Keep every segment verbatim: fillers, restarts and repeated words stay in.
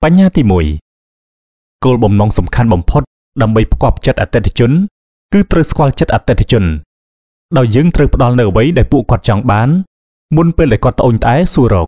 បញ្ញាទីមួយគោលបំណងសំខាន់បំផុតដើម្បីផ្គប់ចិត្តអតិថិជនគឺត្រូវស្គាល់ចិត្តអតិថិជនដោយយើងត្រូវផ្ដល់នូវអ្វីដែលពួកគាត់ចង់បានមុនពេលដែលគាត់ត្អូញត្អែសួររក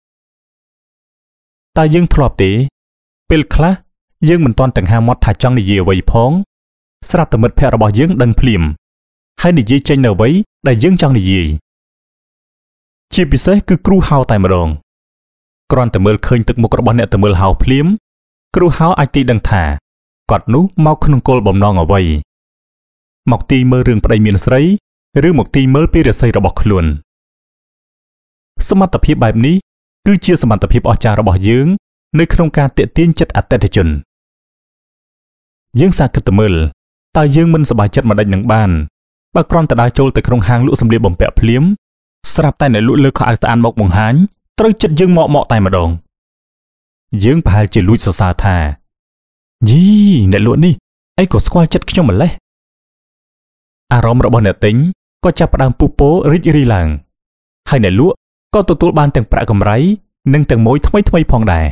តើយើងធ្លាប់ទេពេលខ្លះយើងមិនទាន់ទាំងហាមាត់ថាចង់និយាយអ្វីផងស្រាប់តែមិត្តភក្តិរបស់យើងដឹងភ្លាមហើយនិយាយចេញនៅអ្វីដែលយើងចង់និយាយជាពិសេសគឺគ្រូហៅតែម្ដងគ្រាន់តែមើលឃើញទឹកមុខរបស់អ្នកទៅមើលហៅភ្លាមគ្រូហៅអាចទីដឹងថាគាត់នោះមកក្នុងគោលបំណងអ្វីមកទីមើលរឿងប្តីមានស្រីឬមកទីមើលពីរាសីរបស់ខ្លួនសមត្ថភាពបែបនេះគឺជាសមត្ថភាពអស្ចារ្យរបស់យើងនៅក្នុងការទាក់ទាញចិត្តអតិថិជនយើងសាកគិតទៅមើលតើយើងមិនសប្បាយចិត្តមិនដេចនឹងបានបើគ្រាន់តែដើរចូលទៅក្នុងហាងលក់សម្លៀកបំពាក់ភ្លាមស្រាប់តែអ្នកលក់លើខោអាវស្អាតមកបង្ហាញត្រូវចិត្តយើងមកមកតែម្ដងយើងប្រហែលជាលួចសរសើរថាយីអ្នកលក់នេះអីក៏ស្គាល់ចិត្តខ្ញុំម្លេះអារម្មណ៍របស់អ្នកទិញក៏ចាប់ផ្ដើមពុះពោរីករាយឡើងហើយអ្នកលក់ក៏ទទួលបានទាំងប្រាក់កម្រៃនិងទាំងម៉ួយថ្មីថ្មីផងដែរ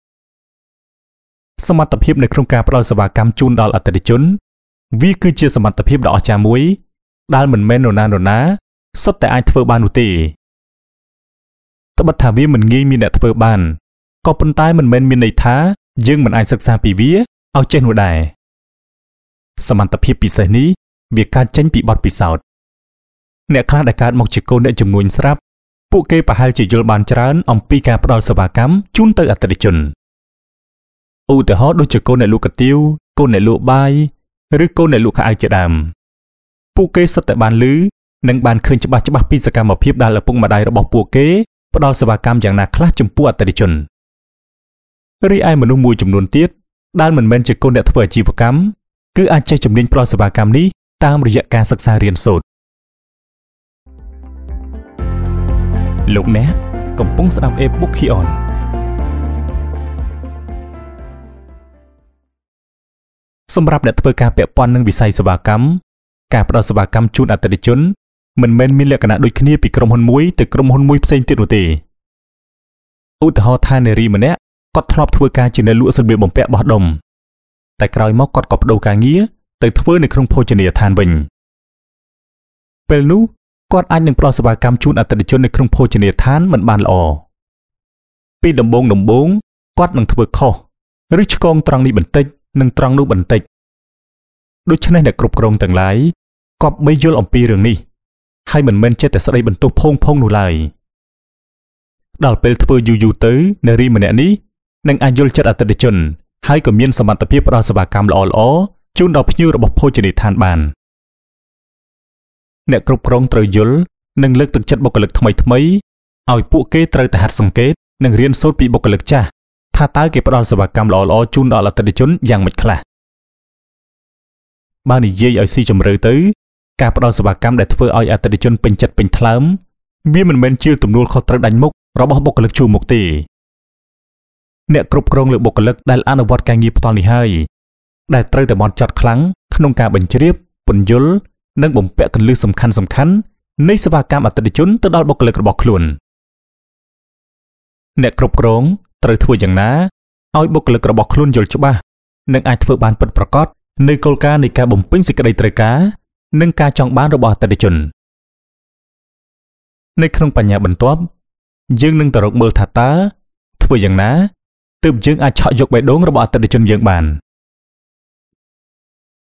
សមត្ថភាពនៅក្នុងការផ្ដល់សេវាកម្មជូនដល់អតិថិជនវាគឺជាសមត្ថភាពដ៏អស្ចារ្យមួយដែលមិនមែននរណានរណាសុទ្ធតែអាចធ្វើបាននោះទេត្បិតថាវាមិនងាយមានអ្នកធ្វើបានក៏ប៉ុន្តែមិនមែនមានន័យថាយើងមិនអាចសិក្សាពីវាឲ្យចេះនោះដែរសមត្ថភាពពិសេសនេះវាកើតចេញពីបទពិសោធន៍អ្នកខ្លះដែលកើតមកជាកូនអ្នកជំនួញស្រាប់ពួកគេប្រហែលជាយល់បានច្រើនអំពីការផ្ដល់សេវាកម្មជូនទៅអតិថិជនឧទាហរណ៍ដូចជាកូនអ្នកលក់កាទៀវកូនអ្នកលក់បាយឬកូនអ្នកលក់ខោអាវជាដើមពួកគេសុទ្ធតែបានឮនិងបានឃើញច្បាស់ច្បាស់ពីសកម្មភាពដែលឪពុកម្ដាយរបស់ពួកគេផ្ដល់សេវាកម្មយ៉ាងណាខ្លះចំពោះអតិថិជនរីឯមនុស្សមួយចំនួនទៀតដែលមិនមែនជាកូនអ្នកធ្វើអាជីវកម្មគឺអាចចេះជំនាញផ្ដល់សេវាកម្មនេះតាមរយៈការសិក្សារៀនសូត្រលោកអ្នកកំពុងស្ដាប់ e-book Kion សម្រាប់អ្នកធ្វើការពាក់ព័ន្ធនឹងវិស័យសេវាកម្មការផ្ដល់សេវាកម្មជូនអតិថិជនមិនមែនមានលក្ខណៈដូចគ្នាពីក្រុមហ៊ុនមួយទៅក្រុមហ៊ុនមួយផ្សេងទៀតនោះទេឧទាហរណ៍ថានារីម្នាក់គាត់ធ្លាប់ធ្វើការជាអ្នកលក់សម្លៀកបំពាក់បោះដុំតែក្រោយមកគាត់ក៏ប្ដូរការងារទៅធ្វើនៅក្នុងភោជនីយដ្ឋានវិញពេលនោះគាត់អាចនឹងផ្ដល់សេវាកម្មជូនអតិថិជននៅក្នុងភោជនីយដ្ឋានមិនបានល្អពីដំបូងដំបូងគាត់នឹងធ្វើខុសឬឆ្កងត្រង់នេះបន្តិចនិងត្រង់នោះបន្តិចដូច្នេះអ្នកគ្រប់គ្រងទាំងឡាយគប្បីយល់អំពីរឿងនេះហើយមិនមែនចេះតែស្ដីបន្ទោសផងផងនោះឡើយដល់ពេលធ្វើយូរយូរទៅនារីម្នាក់នេះនឹងអាចយល់ចិត្តអតិថិជនហើយក៏មានសមត្ថភាពផ្ដល់សេវាកម្មល្អល្អជូនដល់ភ្ញៀវរបស់ភោជនីយដ្ឋានបានអ្នកគ្រប់គ្រងត្រូវយល់និងលើកទឹកចិត្តបុគ្គលិកថ្មីថ្មីឲ្យពួកគេត្រូវតែហាត់សង្កេតនិងរៀនសូត្រពីបុគ្គលិកចាស់ថាតើគេផ្ដល់សេវាកម្មល្អល្អជូនដល់អតិថិជនយ៉ាងម៉េចខ្លះបើនិយាយឲ្យស៊ីជម្រៅទៅការផ្ដល់សេវាកម្មដែលធ្វើឲ្យអតិថិជនពេញចិត្តពេញថ្លើមវាមិនមែនជាទំនួលខុសត្រូវដាច់មុខរបស់បុគ្គលិកជួរមុខទេអ្នកគ្រប់គ្រងលើបុគ្គលិកដែលអនុវត្តការងារផ្ទាល់នេះហើយដែលត្រូវតែបត់ចត់ខ្លាំងក្នុងការបញ្ជ្រាបពន្យល់និងបំពាក់គន្លឹះសំខាន់សំខាន់នៃសេវាកម្មអតិថិជនទៅដល់បុគ្គលិករបស់ខ្លួនអ្នកគ្រប់គ្រងត្រូវធ្វើយ៉ាងណាឲ្យបុគ្គលិករបស់ខ្លួនយល់ច្បាស់និងអាចធ្វើបានពិតប្រាកដនៅគោលការណ៍នៃការបំពេញសេចក្តីត្រូវការនិងការចង់បានរបស់អតិថិជននៅក្នុងបញ្ញាបន្ទាប់យើងនឹងទៅរកមើលថាតើធ្វើយ៉ាងណាទើបយើងអាចឆក់យកបេះដូងរបស់អតិថិជនយើងបាន